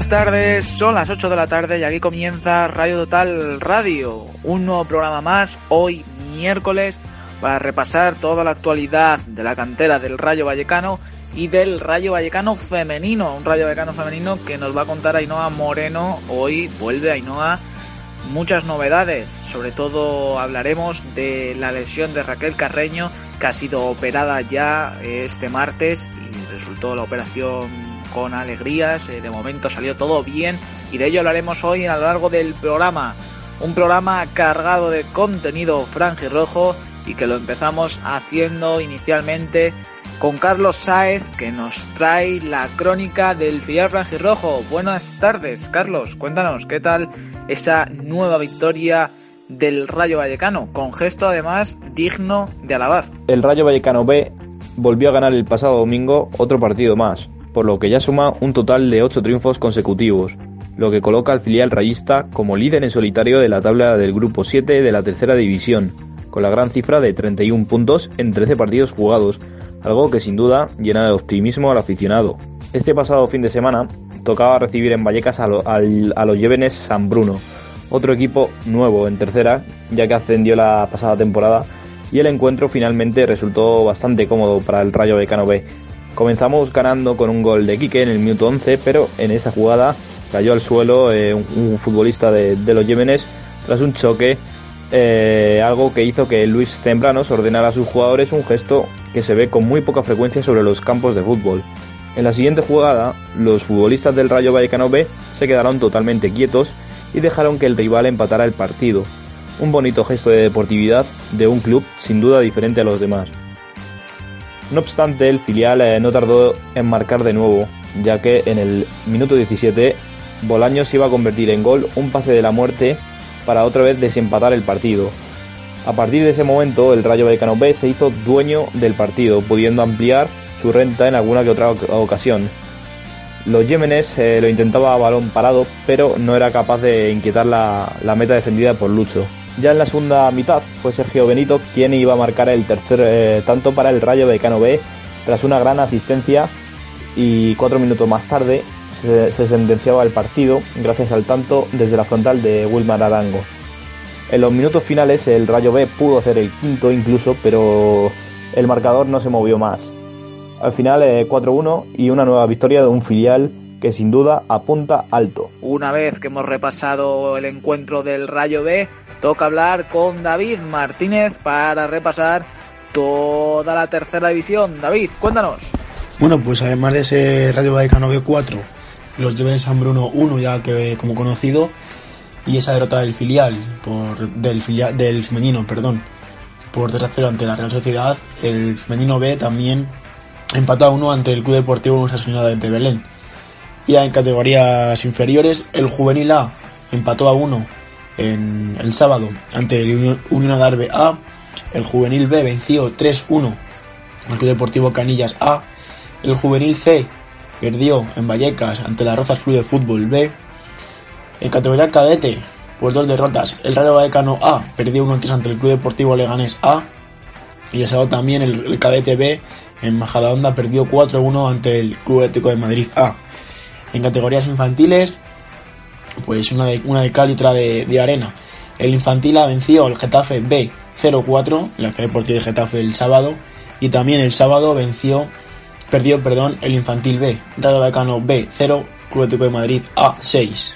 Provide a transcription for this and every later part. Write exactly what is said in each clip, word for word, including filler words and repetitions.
Buenas tardes, son las ocho de la tarde y aquí comienza Radio Total Radio, un nuevo programa más, hoy miércoles, para repasar toda la actualidad de la cantera del Rayo Vallecano y del Rayo Vallecano femenino, un Rayo Vallecano femenino que nos va a contar Ainhoa Moreno. Hoy vuelve Ainhoa, muchas novedades, sobre todo hablaremos de la lesión de Raquel Carreño, que ha sido operada ya este martes y resultó la operación con alegrías, de momento salió todo bien y de ello hablaremos hoy a lo largo del programa, un programa cargado de contenido franjirrojo y que lo empezamos haciendo inicialmente con Carlos Sáez, que nos trae la crónica del filial franjirrojo. Buenas tardes, Carlos, cuéntanos qué tal esa nueva victoria del Rayo Vallecano, con gesto además digno de alabar. El Rayo Vallecano B volvió a ganar el pasado domingo otro partido más, por lo que ya suma un total de ocho triunfos consecutivos, lo que coloca al filial rayista como líder en solitario de la tabla del grupo siete de la tercera división, con la gran cifra de treinta y un puntos en trece partidos jugados, algo que sin duda llena de optimismo al aficionado. Este pasado fin de semana tocaba recibir en Vallecas a, lo, a, a los Llévenes San Bruno, otro equipo nuevo en tercera, ya que ascendió la pasada temporada, y el encuentro finalmente resultó bastante cómodo para el Rayo Vallecano B. Comenzamos ganando con un gol de Quique en el minuto once, pero en esa jugada cayó al suelo eh, un, un futbolista de, de los Llévenes tras un choque, eh, algo que hizo que Luis Zembranos ordenara a sus jugadores un gesto que se ve con muy poca frecuencia sobre los campos de fútbol. En la siguiente jugada, los futbolistas del Rayo Vallecano B se quedaron totalmente quietos y dejaron que el rival empatara el partido. Un bonito gesto de deportividad de un club sin duda diferente a los demás. No obstante, el filial eh, no tardó en marcar de nuevo, ya que en el minuto diecisiete Bolaños iba a convertir en gol un pase de la muerte para otra vez desempatar el partido. A partir de ese momento, el Rayo Vallecano B se hizo dueño del partido, pudiendo ampliar su renta en alguna que otra ocasión. Los Llévenes eh, lo intentaba a balón parado, pero no era capaz de inquietar la, la meta defendida por Lucho. Ya en la segunda mitad fue Sergio Benito quien iba a marcar el tercer eh, tanto para el Rayo Vallecano B tras una gran asistencia, y cuatro minutos más tarde se, se sentenciaba el partido gracias al tanto desde la frontal de Wilmar Arango. En los minutos finales el Rayo B pudo hacer el quinto incluso, pero el marcador no se movió más. Al final eh, cuatro uno y una nueva victoria de un filial que sin duda apunta alto. Una vez que hemos repasado el encuentro del Rayo B, toca hablar con David Martínez para repasar toda la tercera división. David, cuéntanos. Bueno, pues además de ese Rayo Vallecano B cuatro, los Llévenes San Bruno uno, ya que como conocido, y esa derrota del filial, por del filial del femenino, perdón, por tres a cero ante la Real Sociedad, el femenino B también empató a uno ante el Club Deportivo Osasuna de Belén. Ya en categorías inferiores, el Juvenil A empató a uno en el sábado ante el Unión Adarve A. El Juvenil B venció tres uno al Club Deportivo Canillas A. El Juvenil C perdió en Vallecas ante la Rozas Club de Fútbol B. En categoría cadete, pues dos derrotas. El Rayo Vallecano A perdió uno tres ante el Club Deportivo Leganés A. Y el sábado también el, el cadete B en Majadahonda perdió cuatro uno ante el Club Atlético de Madrid A. En categorías infantiles, pues una de, una de cal y otra de, de arena. El infantil A venció al Getafe B cero cuatro, en la Ciudad Deportiva de Getafe el sábado, y también el sábado venció, perdió, perdón, el infantil B, Rayo Vallecano B cero, Club Atlético de Madrid A seis.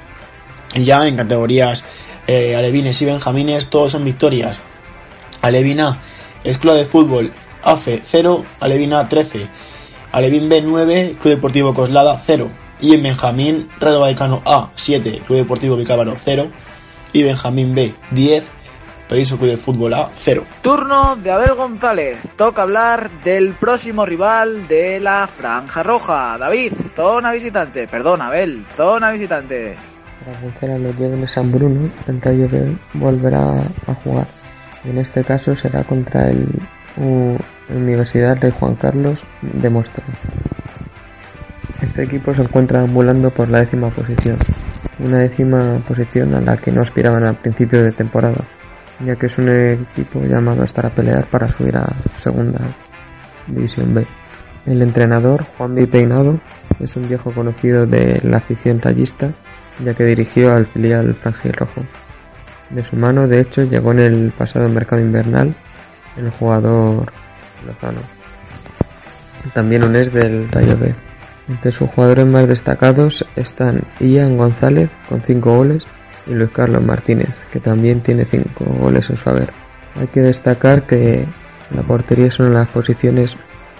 Y ya en categorías eh, alevines y benjamines, todos son victorias. Alevín A, Escuela de Fútbol A F E cero, Alevín A trece, Alevín B nueve, Club Deportivo Coslada cero. Y en Benjamín, Rayo Vallecano A siete, Club Deportivo Vicávaro cero. Y Benjamín B diez, Periso Club de Fútbol A cero. Turno de Abel González. Toca hablar del próximo rival de la Franja Roja. David, zona visitante. Perdón, Abel, zona visitante. Para vencer a los Llévenes San Bruno, el Rayo B volverá a jugar. En este caso será contra el uh, Universidad Rey Juan Carlos de Móstoles. Este equipo se encuentra ambulando por la décima posición, una décima posición a la que no aspiraban al principio de temporada, ya que es un equipo llamado a estar a pelear para subir a segunda división B. El entrenador, Juanvi Peinado, es un viejo conocido de la afición rayista, ya que dirigió al filial franjirrojo. De su mano, de hecho, llegó en el pasado mercado invernal el jugador Lozano, también un ex del Rayo B. Entre sus jugadores más destacados están Ian González, con cinco goles, y Luis Carlos Martínez, que también tiene cinco goles en su haber. Hay que destacar que la portería es una de las posiciones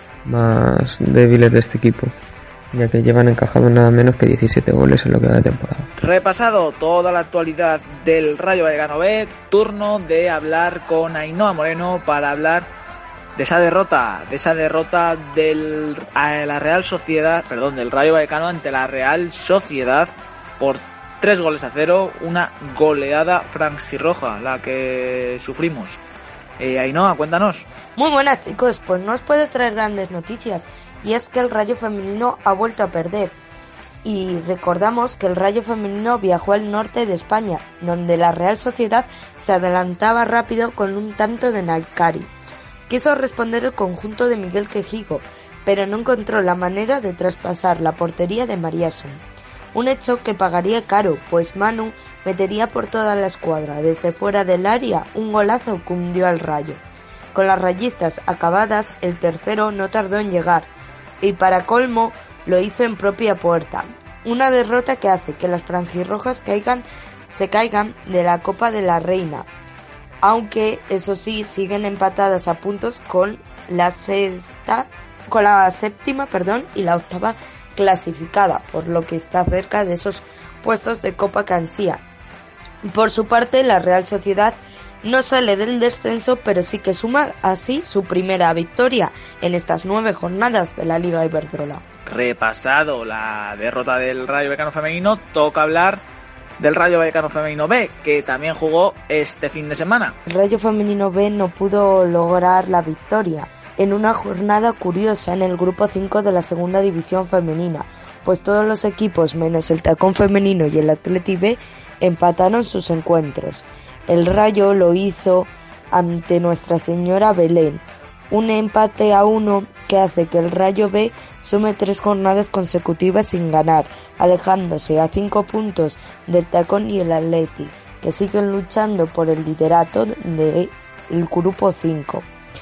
más débiles de este equipo, ya que llevan encajado nada menos que diecisiete goles en lo que va de temporada. Repasado toda la actualidad del Rayo Vallecano B, turno de hablar con Ainhoa Moreno para hablar de esa derrota, de esa derrota del a la Real Sociedad, perdón, del Rayo Vallecano ante la Real Sociedad por tres goles a cero, una goleada franjirroja la que sufrimos. Eh, Ainhoa, cuéntanos. Muy buenas, chicos, pues no os puedo traer grandes noticias, y es que el Rayo femenino ha vuelto a perder. Y recordamos que el Rayo femenino viajó al norte de España, donde la Real Sociedad se adelantaba rápido con un tanto de Naikari. Quiso responder el conjunto de Miguel Quejigo, pero no encontró la manera de traspasar la portería de Mariason. Un hecho que pagaría caro, pues Manu metería por toda la escuadra, desde fuera del área, un golazo que hundió al Rayo. Con las rayistas acabadas, el tercero no tardó en llegar, y para colmo lo hizo en propia puerta. Una derrota que hace que las franjirrojas caigan, se caigan de la Copa de la Reina, aunque eso sí siguen empatadas a puntos con la sexta, con la séptima, perdón, y la octava clasificada, por lo que está cerca de esos puestos de Copa Cansía. Por su parte, la Real Sociedad no sale del descenso, pero sí que suma así su primera victoria en estas nueve jornadas de la Liga Iberdrola. Repasado la derrota del Rayo Vallecano femenino, toca hablar del Rayo Vallecano femenino B, que también jugó este fin de semana. El Rayo femenino B no pudo lograr la victoria en una jornada curiosa en el grupo cinco de la segunda división femenina, pues todos los equipos menos el Tacón femenino y el Athletic B empataron sus encuentros. El Rayo lo hizo ante Nuestra Señora Belén, un empate a uno que hace que el Rayo B sume tres jornadas consecutivas sin ganar, alejándose a cinco puntos del Tacón y el Athletic, que siguen luchando por el liderato del grupo cinco.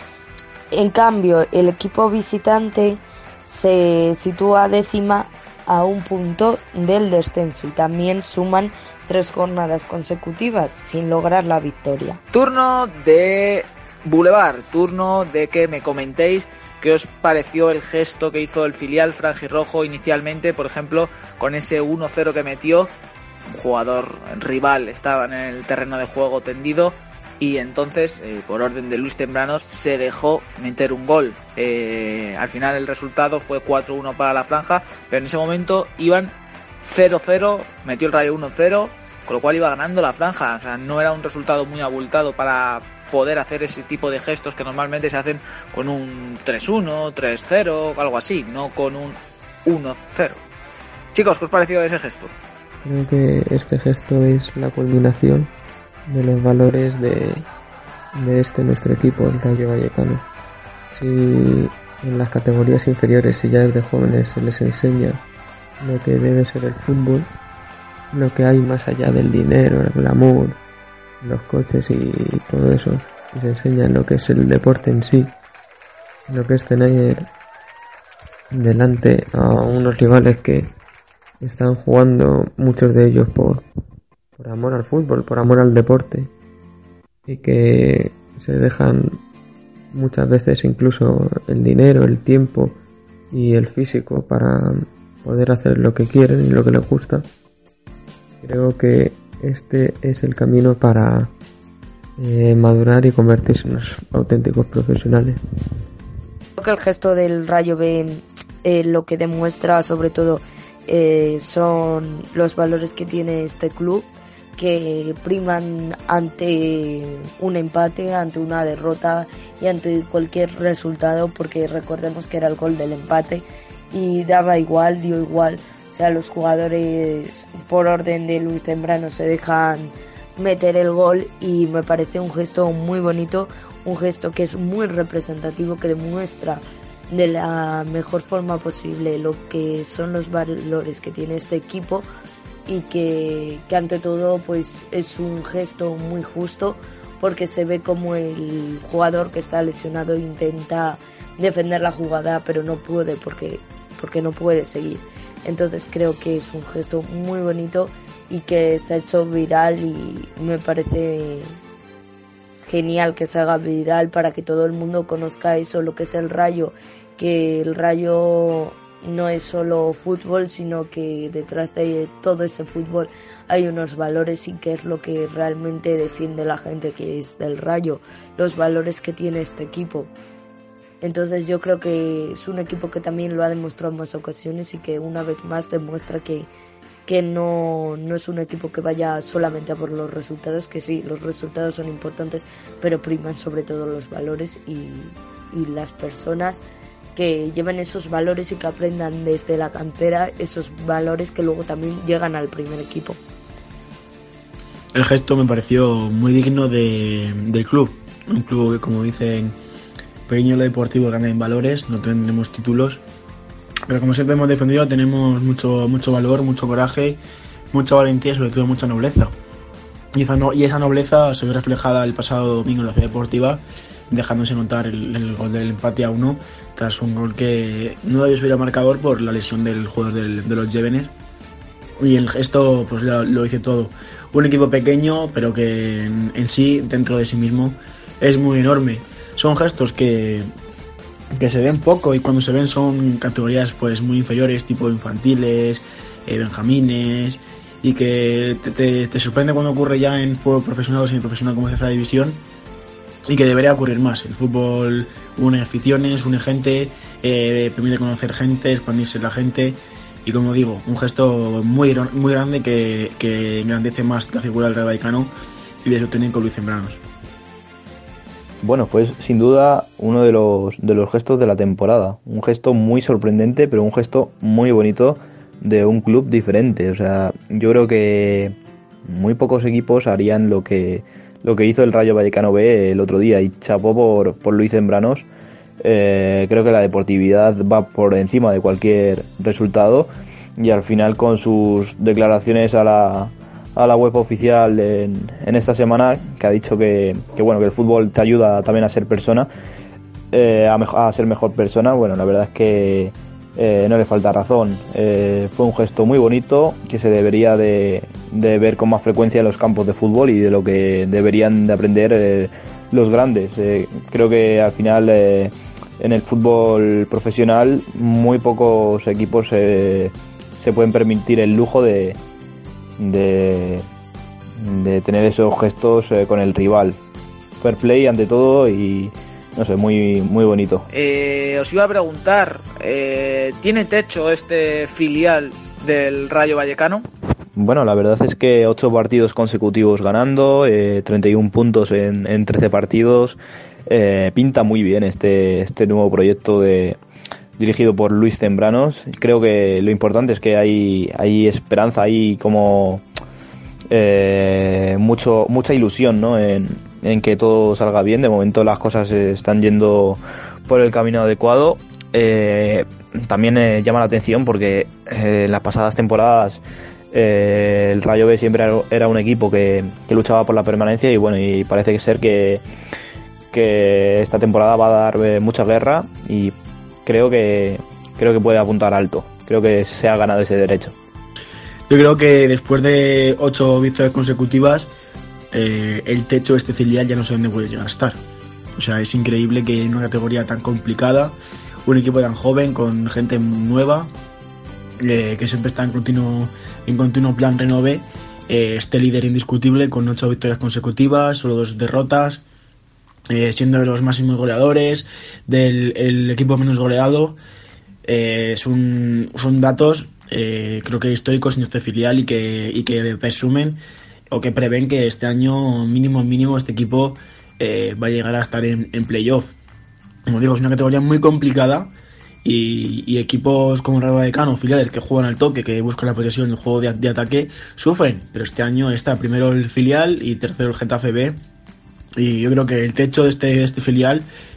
En cambio, el equipo visitante se sitúa décima a un punto del descenso y también suman tres jornadas consecutivas sin lograr la victoria. Turno de Boulevard, turno de que me comentéis qué os pareció el gesto que hizo el filial franjirrojo inicialmente, por ejemplo, con ese uno cero que metió. Un jugador rival estaba en el terreno de juego tendido y entonces, eh, por orden de Luis Tembranos, se dejó meter un gol. Eh, al final el resultado fue cuatro uno para la franja, pero en ese momento iban cero cero, metió el Rayo uno cero, con lo cual iba ganando la franja. O sea, no era un resultado muy abultado para poder hacer ese tipo de gestos que normalmente se hacen con un tres uno, tres cero, algo así, no con un uno cero. Chicos, ¿qué os pareció ese gesto? Creo que este gesto es la culminación de los valores de, de este nuestro equipo, el Rayo Vallecano. Si en las categorías inferiores y ya desde jóvenes se les enseña lo que debe ser el fútbol, lo que hay más allá del dinero, el glamour, los coches y todo eso, y se enseña lo que es el deporte en sí, lo que es tener delante a unos rivales que están jugando, muchos de ellos por por amor al fútbol, por amor al deporte, y que se dejan muchas veces incluso el dinero, el tiempo y el físico para poder hacer lo que quieren y lo que les gusta. Creo que este es el camino para eh, madurar y convertirse en unos auténticos profesionales. Creo que el gesto del Rayo B eh, lo que demuestra sobre todo eh, son los valores que tiene este club, que priman ante un empate, ante una derrota y ante cualquier resultado, porque recordemos que era el gol del empate y daba igual, dio igual. O sea, los jugadores por orden de Luis Tembrano se dejan meter el gol y me parece un gesto muy bonito, un gesto que es muy representativo, que demuestra de la mejor forma posible lo que son los valores que tiene este equipo y que, que ante todo pues es un gesto muy justo, porque se ve como el jugador que está lesionado intenta defender la jugada pero no puede porque, porque no puede seguir. Entonces creo que es un gesto muy bonito y que se ha hecho viral, y me parece genial que se haga viral para que todo el mundo conozca eso, lo que es el Rayo, que el Rayo no es solo fútbol, sino que detrás de todo ese fútbol hay unos valores, y que es lo que realmente defiende la gente que es del Rayo, los valores que tiene este equipo. Entonces yo creo que es un equipo que también lo ha demostrado en más ocasiones y que una vez más demuestra que, que no, no es un equipo que vaya solamente a por los resultados, que sí, los resultados son importantes, pero priman sobre todo los valores y, y las personas que lleven esos valores y que aprendan desde la cantera esos valores que luego también llegan al primer equipo. El gesto me pareció muy digno de, del club, un club que, como dicen, pequeño en lo deportivo, grande en valores, no tenemos títulos, pero como siempre hemos defendido, tenemos mucho mucho valor, mucho coraje, mucha valentía y sobre todo mucha nobleza. Y esa, no, y esa nobleza se ve reflejada el pasado domingo en la Ciudad Deportiva, dejándose notar el, el gol del empate a uno, tras un gol que no debió subir al marcador por la lesión del jugador del, de los Llévenes. Y el gesto pues lo, lo dice todo. Un equipo pequeño, pero que en, en sí, dentro de sí mismo, es muy enorme. Son gestos que, que se ven poco, y cuando se ven son categorías pues muy inferiores, tipo infantiles, eh, benjamines, y que te, te, te sorprende cuando ocurre ya en fútbol profesional o semiprofesional como tercera división, y que debería ocurrir más. El fútbol une aficiones, une gente, eh, permite conocer gente, expandirse la gente, y como digo, un gesto muy, muy grande que, que engrandece más la figura del Rayo Vallecano y de su técnico Luis Zembranos. Bueno, pues sin duda uno de los de los gestos de la temporada, un gesto muy sorprendente, pero un gesto muy bonito de un club diferente. O sea, yo creo que muy pocos equipos harían lo que lo que hizo el Rayo Vallecano B el otro día, y chapó por, por Luis Zembranos. Eh, creo que la deportividad va por encima de cualquier resultado, y al final, con sus declaraciones a la a la web oficial en, en esta semana, que ha dicho que, que bueno, que el fútbol te ayuda también a ser persona, eh, a, mejor, a ser mejor persona. Bueno, la verdad es que eh, no le falta razón. Eh, fue un gesto muy bonito que se debería de, de ver con más frecuencia en los campos de fútbol, y de lo que deberían de aprender eh, los grandes. Eh, creo que al final eh, en el fútbol profesional muy pocos equipos eh, se pueden permitir el lujo de De, de tener esos gestos eh, con el rival. Fair play ante todo, y no sé, muy muy bonito. Eh, os iba a preguntar, eh, ¿tiene techo este filial del Rayo Vallecano? Bueno, la verdad es que ocho partidos consecutivos ganando, eh, treinta y uno puntos en, en trece partidos. Eh, pinta muy bien este este nuevo proyecto de dirigido por Luis Zembranos. Creo que lo importante es que hay, hay esperanza, hay como eh, mucho mucha ilusión, ¿no? en, en que todo salga bien. De momento las cosas están yendo por el camino adecuado. Eh, también eh, llama la atención porque eh, en las pasadas temporadas eh, el Rayo B siempre era un equipo que, que luchaba por la permanencia, y bueno, y parece ser que, que esta temporada va a dar eh, mucha guerra, y creo que creo que puede apuntar alto. Creo que se ha ganado ese derecho. Yo creo que después de ocho victorias consecutivas, eh, el techo de este filial ya no sé dónde puede llegar a estar. O sea, es increíble que en una categoría tan complicada, un equipo tan joven, con gente nueva, eh, que siempre está en continuo en continuo plan renové, eh, esté líder indiscutible con ocho victorias consecutivas, solo dos derrotas, Eh, siendo de los máximos goleadores, del el equipo menos goleado. Eh, son, son datos eh, creo que históricos en este filial, y que, y que presumen o que prevén que este año mínimo mínimo este equipo eh, va a llegar a estar en, en playoff. Como digo, es una categoría muy complicada, y, y equipos como el Rayo Vallecano, filiales que juegan al toque, que buscan la posesión, el juego de, de ataque, sufren. Pero este año está primero el filial y tercero el Getafe B. Y yo creo que el techo de este, de este filial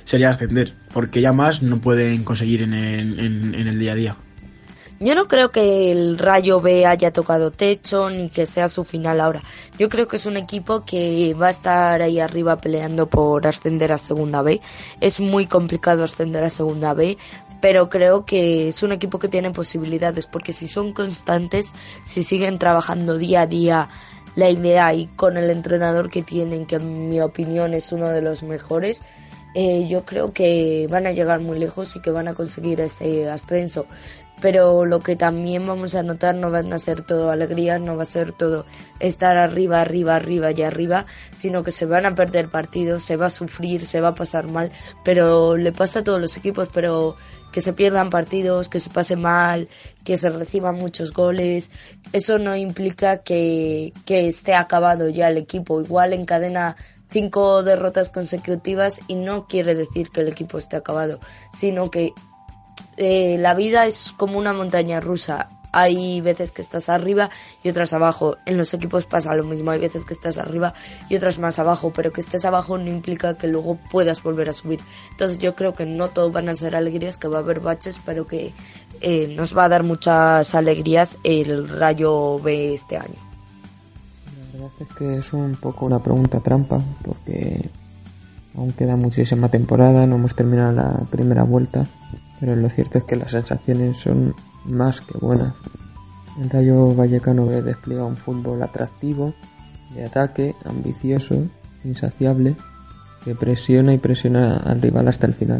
sería ascender, porque ya más no pueden conseguir en el, en, en el día a día. Yo no creo que el Rayo B haya tocado techo ni que sea su final ahora. Yo creo que es un equipo que va a estar ahí arriba peleando por ascender a Segunda B. Es muy complicado ascender a Segunda B, pero creo que es un equipo que tiene posibilidades, porque si son constantes, si siguen trabajando día a día la idea y con el entrenador que tienen, que en mi opinión es uno de los mejores, eh, yo creo que van a llegar muy lejos y que van a conseguir ese ascenso. Pero lo que también vamos a notar no van a ser todo alegrías, no va a ser todo estar arriba, arriba, arriba y arriba, sino que se van a perder partidos, se va a sufrir, se va a pasar mal, pero le pasa a todos los equipos, pero que se pierdan partidos, que se pase mal, que se reciban muchos goles, eso no implica que, que esté acabado ya el equipo. Igual encadena cinco derrotas consecutivas y no quiere decir que el equipo esté acabado, sino que Eh, la vida es como una montaña rusa. Hay veces que estás arriba y otras abajo. En los equipos pasa lo mismo. Hay veces que estás arriba y otras más abajo. Pero que estés abajo no implica que luego puedas volver a subir. Entonces yo creo que no todo van a ser alegrías, que va a haber baches, pero que eh, nos va a dar muchas alegrías el Rayo B este año. La verdad es que es un poco una pregunta trampa, porque aún queda muchísima temporada, no hemos terminado la primera vuelta. Pero lo cierto es que las sensaciones son más que buenas. El Rayo Vallecano B despliega un fútbol atractivo, de ataque, ambicioso, insaciable, que presiona y presiona al rival hasta el final.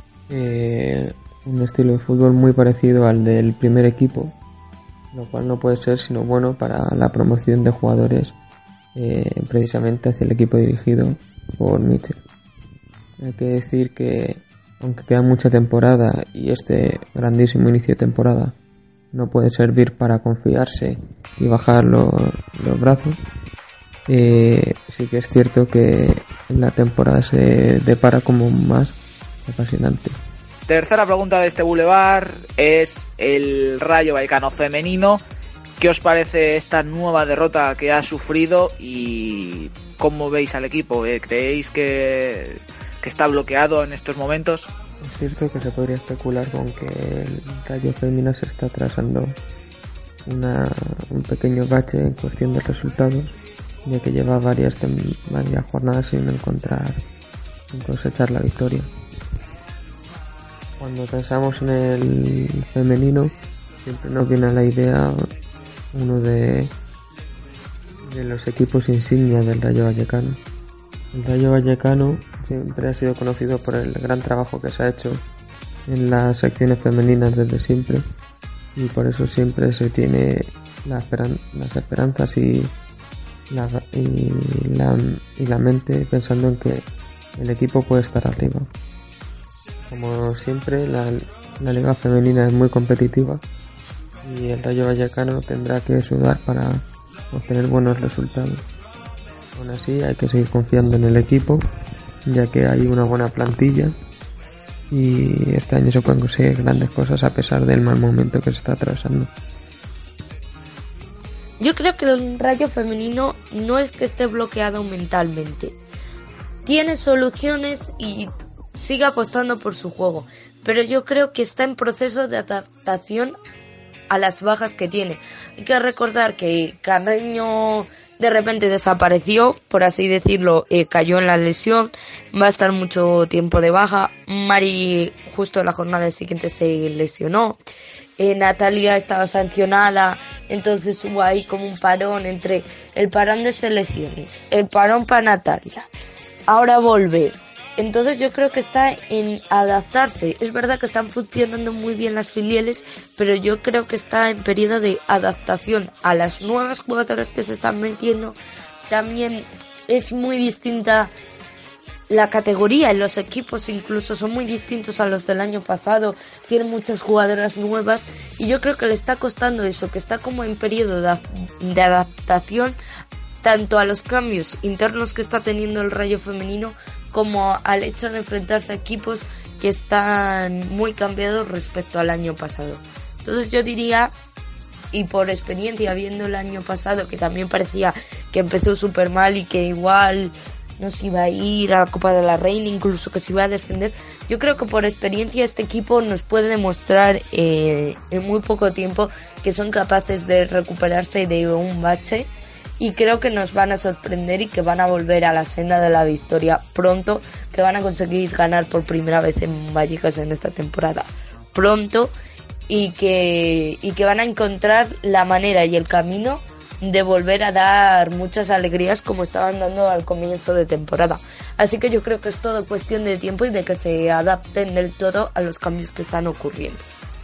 Eh, un estilo de fútbol muy parecido al del primer equipo, lo cual no puede ser sino bueno para la promoción de jugadores eh, precisamente hacia el equipo dirigido por Michel. Hay que decir que aunque queda mucha temporada y este grandísimo inicio de temporada no puede servir para confiarse y bajar lo, los brazos, eh, sí que es cierto que la temporada se depara como más apasionante. Tercera pregunta de este Boulevard es el Rayo Vallecano femenino. ¿Qué os parece esta nueva derrota que ha sufrido y cómo veis al equipo? ¿Creéis que... que está bloqueado en estos momentos? Es cierto que se podría especular con que el Rayo femenino se está atrasando una, un pequeño bache en cuestión de resultados, ya que lleva varias, varias jornadas sin encontrar, sin cosechar la victoria. Cuando pensamos en el femenino, siempre nos viene a la idea uno de, de los equipos insignia del Rayo Vallecano. El Rayo Vallecano siempre ha sido conocido por el gran trabajo que se ha hecho en las secciones femeninas desde siempre, y por eso siempre se tiene la esperan- las esperanzas y la, y, la, y la mente pensando en que el equipo puede estar arriba. Como siempre, la, la liga femenina es muy competitiva y el Rayo Vallecano tendrá que sudar para obtener buenos resultados. Aún así, hay que seguir confiando en el equipo, ya que hay una buena plantilla y este año se pueden conseguir grandes cosas a pesar del mal momento que se está atravesando. Yo creo que el Rayo femenino no es que esté bloqueado mentalmente. Tiene soluciones y sigue apostando por su juego, pero yo creo que está en proceso de adaptación a las bajas que tiene. Hay que recordar que Carreño de repente desapareció, por así decirlo, eh, cayó en la lesión, va a estar mucho tiempo de baja. Mari justo en la jornada siguiente se lesionó, eh, Natalia estaba sancionada, entonces hubo ahí como un parón entre el parón de selecciones, el parón para Natalia, ahora volver. Entonces yo creo que está en adaptarse. Es verdad que están funcionando muy bien las filiales, pero yo creo que está en periodo de adaptación a las nuevas jugadoras que se están metiendo. También es muy distinta la categoría en los equipos, incluso son muy distintos a los del año pasado. Tienen muchas jugadoras nuevas y yo creo que le está costando eso, que está como en periodo de, de adaptación tanto a los cambios internos que está teniendo el Rayo femenino como al hecho de enfrentarse a equipos que están muy cambiados respecto al año pasado. Entonces yo diría, y por experiencia viendo el año pasado, que también parecía que empezó súper mal y que igual no se iba a ir a la Copa de la Reina, incluso que se iba a descender. Yo creo que por experiencia este equipo nos puede demostrar eh, en muy poco tiempo que son capaces de recuperarse de un bache, y creo que nos van a sorprender y que van a volver a la senda de la victoria pronto, que van a conseguir ganar por primera vez en Vallecas en esta temporada pronto, y que, y que van a encontrar la manera y el camino de volver a dar muchas alegrías como estaban dando al comienzo de temporada. Así que yo creo que es todo cuestión de tiempo y de que se adapten del todo a los cambios que están ocurriendo.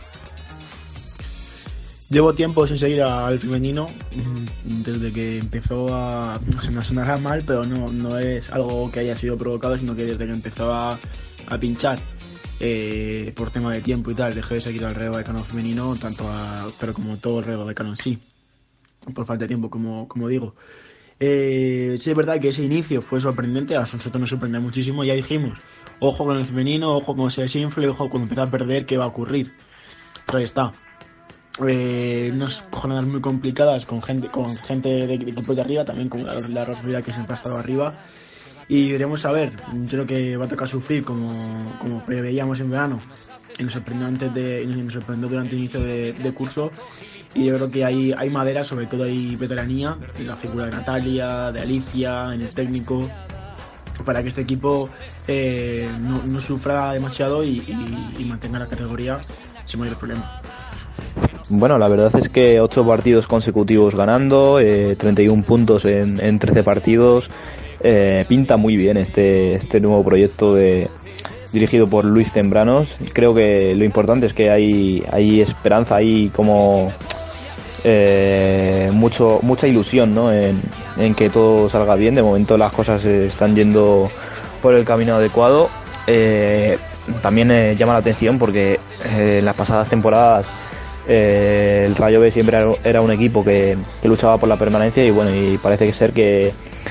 Llevo tiempo sin seguir al femenino, desde que empezó a... se me sonará mal, pero no, no es algo que haya sido provocado, sino que desde que empezó a, a pinchar eh, por tema de tiempo y tal, dejé de seguir al Rayo Vallecano femenino, tanto a, pero como todo el Rayo Vallecano en sí, por falta de tiempo, como, como digo. Eh, sí, es verdad que ese inicio fue sorprendente, a nosotros nos sorprendió muchísimo. Ya dijimos, ojo con el femenino, ojo con ese desinfle, ojo cuando empieza a perder, ¿qué va a ocurrir? Pero ahí está. Eh, unas jornadas muy complicadas con gente con gente de, de equipos de arriba, también con la, la Rosalía, que siempre ha estado arriba, y veremos a ver. Yo creo que va a tocar sufrir como, como preveíamos en verano, y nos sorprendió antes de y nos sorprendió durante el inicio de, de curso, y yo creo que hay, hay madera, sobre todo hay veteranía en la figura de Natalia, de Alicia, en el técnico, para que este equipo eh, no, no sufra demasiado y, y, y mantenga la categoría sin mayor problema. Bueno, la verdad es que ocho partidos consecutivos ganando, eh, treinta y uno puntos en, en trece partidos, eh, pinta muy bien este, este nuevo proyecto de, dirigido por Luis Tembranos. Creo que lo importante es que hay, hay esperanza, hay como eh, mucho mucha ilusión, ¿no? en, en que todo salga bien. De momento las cosas están yendo por el camino adecuado. Eh, también eh, llama la atención porque eh, en las pasadas temporadas Eh, el Rayo B siempre era un equipo que, que luchaba por la permanencia, y bueno, y parece ser que,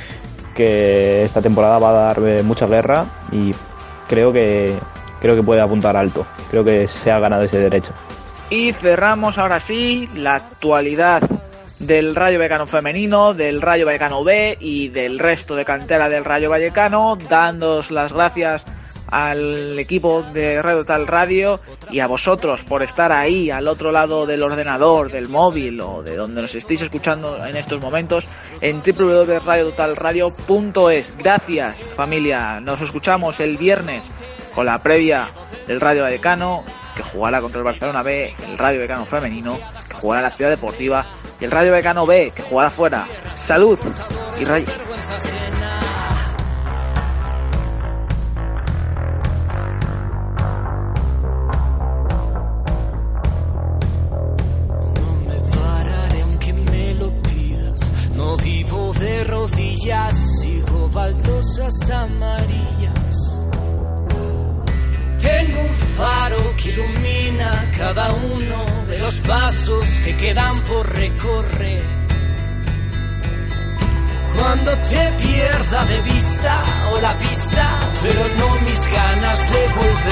que esta temporada va a dar eh, mucha guerra, y creo que creo que puede apuntar alto. Creo que se ha ganado ese derecho. Y cerramos ahora sí la actualidad del Rayo Vallecano femenino, del Rayo Vallecano B y del resto de cantera del Rayo Vallecano, dándoos las gracias al equipo de Radio Total Radio y a vosotros por estar ahí al otro lado del ordenador, del móvil o de donde nos estéis escuchando en estos momentos en doble u doble u doble u punto radio total radio punto es. Gracias, familia. Nos escuchamos el viernes con la previa del Rayo Vallecano, que jugará contra el Barcelona B, el Rayo Vallecano femenino, que jugará en la Ciudad Deportiva, y el Rayo Vallecano B, que jugará fuera. Salud y rayos. No vivo de rodillas, sigo baldosas amarillas. Tengo un faro que ilumina cada uno de los pasos que quedan por recorrer. Cuando te pierda de vista o la pista, pero no mis ganas de volver.